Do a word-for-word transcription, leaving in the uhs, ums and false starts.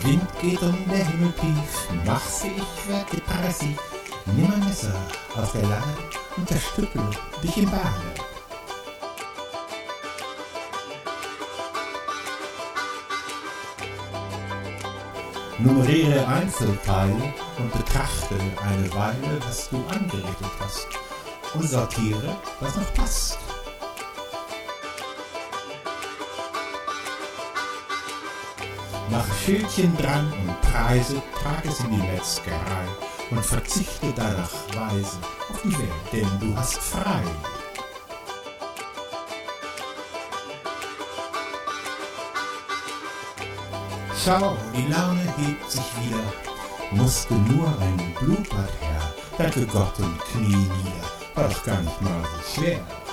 Wind geht um der Himmel tief, mach sie, ich werd depressiv. Nimm ein Messer aus der Lade und zerstücke dich im Bade. Nummeriere Einzelteile und betrachte eine Weile, was du angerichtet hast, und sortiere, was noch passt. Mach Schildchen dran und Preise, trag es in die Metzgerei und verzichte danach weise auf die Welt, denn du hast frei. Schau, die Laune hebt sich wieder, musste nur ein Blutbad her, danke Gott und Knie nieder, war doch gar nicht mal so schwer.